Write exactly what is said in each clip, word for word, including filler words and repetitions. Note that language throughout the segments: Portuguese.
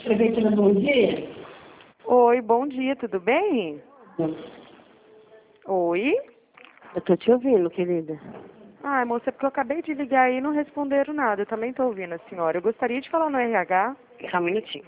Prefeitura, bom dia. Oi, bom dia, tudo bem? Oi? Eu tô te ouvindo, querida. Ai, moça, é porque eu acabei de ligar aí e não responderam nada. Eu também tô ouvindo a senhora. Eu gostaria de falar no R H. Só um minutinho.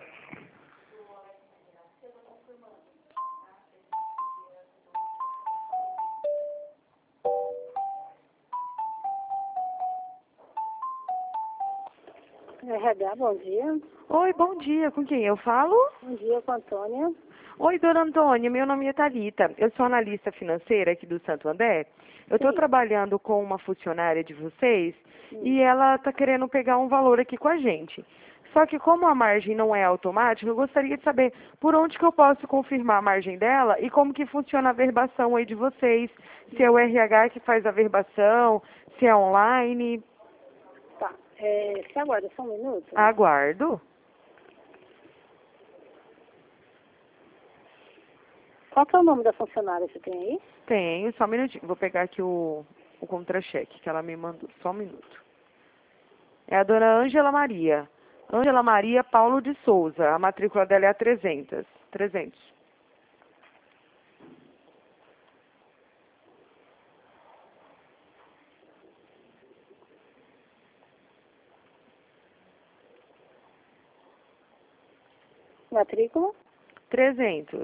R H, bom dia. Oi, bom dia. Com quem eu falo? Bom dia, com a Antônia. Oi, dona Antônia. Meu nome é Thalita. Eu sou analista financeira aqui do Santo André. Eu estou Sim. trabalhando com uma funcionária de vocês Sim. e ela está querendo pegar um valor aqui com a gente. Só que como a margem não é automática, eu gostaria de saber por onde que eu posso confirmar a margem dela e como que funciona a verbação aí de vocês. Se é o R H que faz a verbação, se é online. Tá. É, você aguarda só um minuto? Aguardo. Qual que é o nome da funcionária que você tem aí? Tenho, só um minutinho. Vou pegar aqui o, o contra-cheque que ela me mandou. Só um minuto. É a dona Ângela Maria. Ângela Maria Paulo de Souza. A matrícula dela é a trezentos. trezentos. Matrícula? trezentos.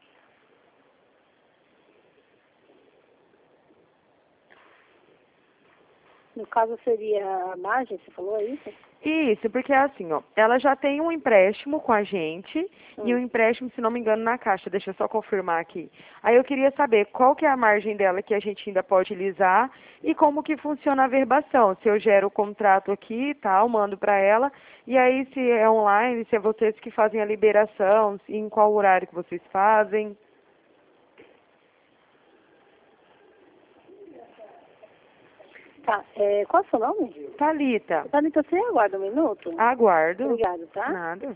No caso seria a margem, você falou é isso? Isso, porque é assim, ó, ela já tem um empréstimo com a gente, Hum. e o empréstimo, se não me engano, na Caixa, deixa eu só confirmar aqui. Aí eu queria saber qual que é a margem dela que a gente ainda pode utilizar e como que funciona a verbação. Se eu gero o contrato aqui e tal, mando para ela, e aí se é online, se é vocês que fazem a liberação, se- em qual horário que vocês fazem. Tá. É, qual é o seu nome? Thalita, Thalita, você aguarda um minuto? aguardo. Obrigada, tá? Nada.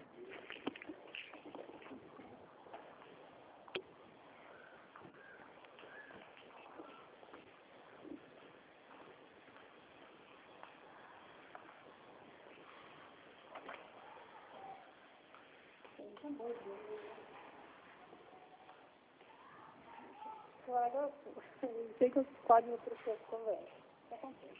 Agora, eu sei que os códigos para você conversa. Tá contente.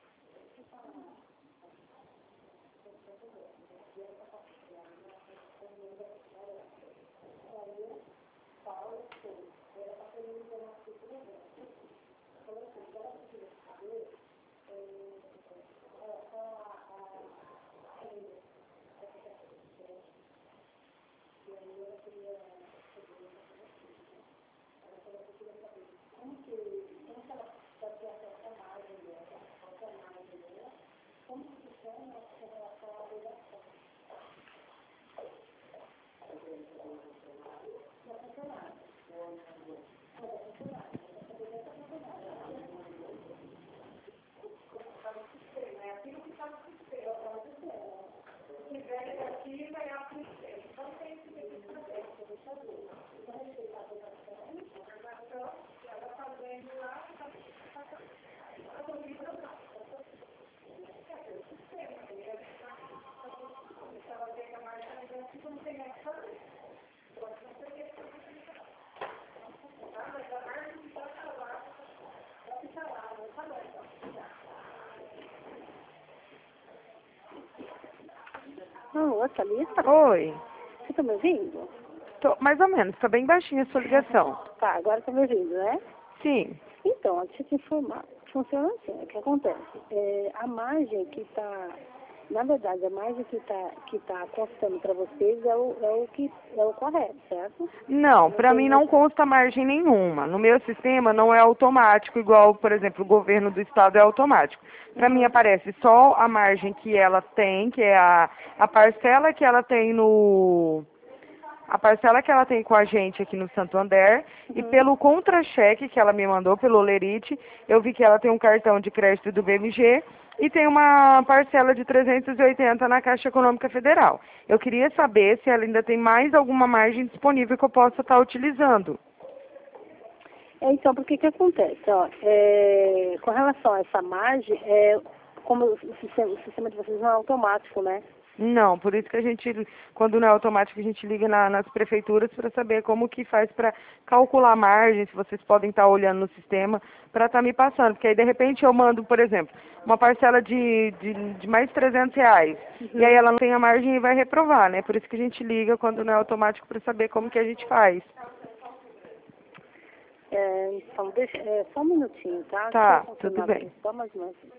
Alô, Thalita? Oi. Você tá me ouvindo? Tô, mais ou menos, está bem baixinha a sua ligação. Tá, agora tá me ouvindo, né? Sim. Então, deixa eu te informar. Funciona assim, o que acontece? É, a margem que está, na verdade, a margem que está que tá constando para vocês é o, é o que é o correto, certo? Não, para mim não consta margem nenhuma. No meu sistema não é automático, igual, por exemplo, o governo do estado é automático. Para mim aparece só a margem que ela tem, que é a, a parcela que ela tem no... A parcela que ela tem com a gente aqui no Santo André, e Uhum. pelo contra-cheque que ela me mandou, pelo Olerite, eu vi que ela tem um cartão de crédito do B M G e tem uma parcela de trezentos e oitenta na Caixa Econômica Federal. Eu queria saber se ela ainda tem mais alguma margem disponível que eu possa estar utilizando. É, então, porque que acontece? Ó, é, com relação a essa margem, é, como o sistema, o sistema de vocês não é automático, né? Não, por isso que a gente, quando não é automático, a gente liga na- nas prefeituras para saber como que faz para calcular a margem, se vocês podem estar olhando no sistema, para estar me passando. Porque aí, de repente, eu mando, por exemplo, uma parcela de, de, de mais trezentos reais. E aí Uhum. ela não tem a margem e vai reprovar, né? Por isso que a gente liga quando não é automático para saber como que a gente faz. É, então, deixa, é, só um minutinho, tá? Deixa eu Tá, tudo confirmar bem. aqui, só mais uma vez.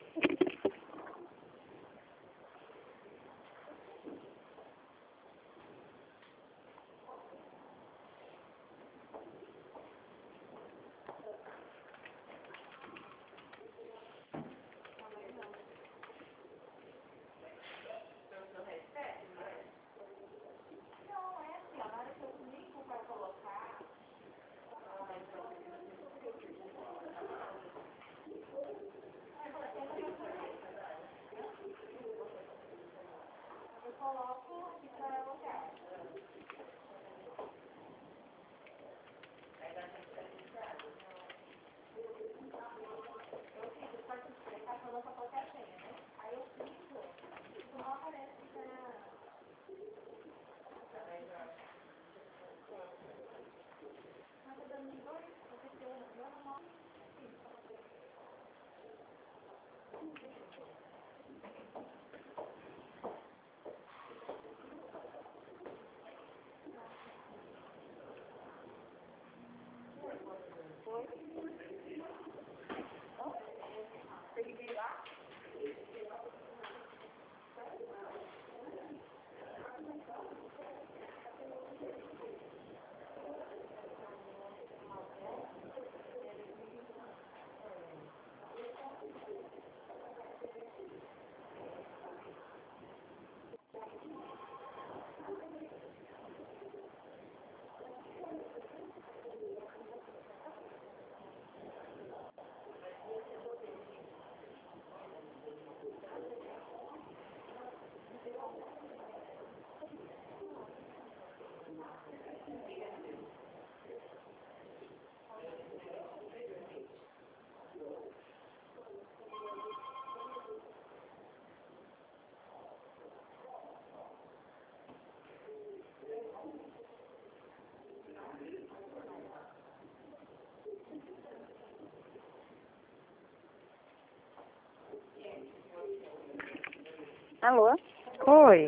Alô? Oi,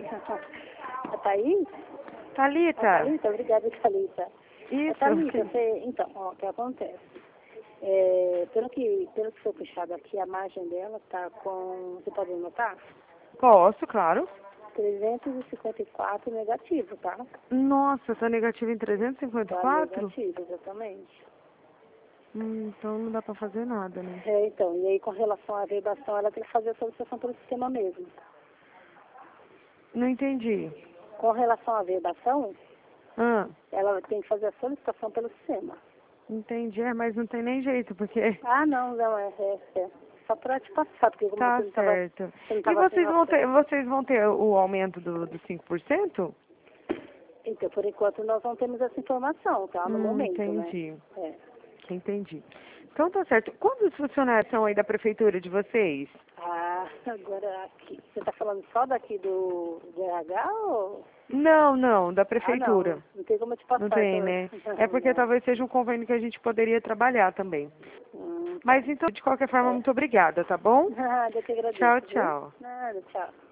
A Thaís? A Thalita. Thalita, obrigada, Thalita. A Isso. Thalita, você, então, ó, o que acontece? É, pelo que, pelo que foi puxado aqui, a margem dela está com, você pode notar? Posso, claro. trezentos e cinquenta e quatro negativo, tá? Nossa, tá negativo em trezentos e cinquenta e Tá quatro? negativo, exatamente. Hum, então não dá pra fazer nada, né? É, então, e aí com relação à vedação, ela tem que fazer a solicitação pelo sistema mesmo. Não entendi. Com relação à vedação, Ah, ela tem que fazer a solicitação pelo sistema. entendi. É, mas não tem nem jeito, porque Ah, não, não, é, é, é. Só para te passar, porque como tá você não estava certo. você não E tava vocês tendo vão ter, acesso. vocês vão ter o aumento do, do cinco por cento? Então, por enquanto, nós não temos essa informação, tá? No Hum, momento, né? entendi. É. Entendi. Então tá certo. Quantos funcionários são aí da prefeitura de vocês? Ah, agora aqui. Você está falando só daqui do, do R H ou... Não, não, da Ah, não. prefeitura. Não tem como eu te passar. Não tem, Então... né? É porque não. talvez seja um convênio que a gente poderia trabalhar também. Hum, tá. Mas então, de qualquer forma, É. muito obrigada, tá bom? Nada, eu que agradeço, Tchau, viu? tchau. Nada, tchau.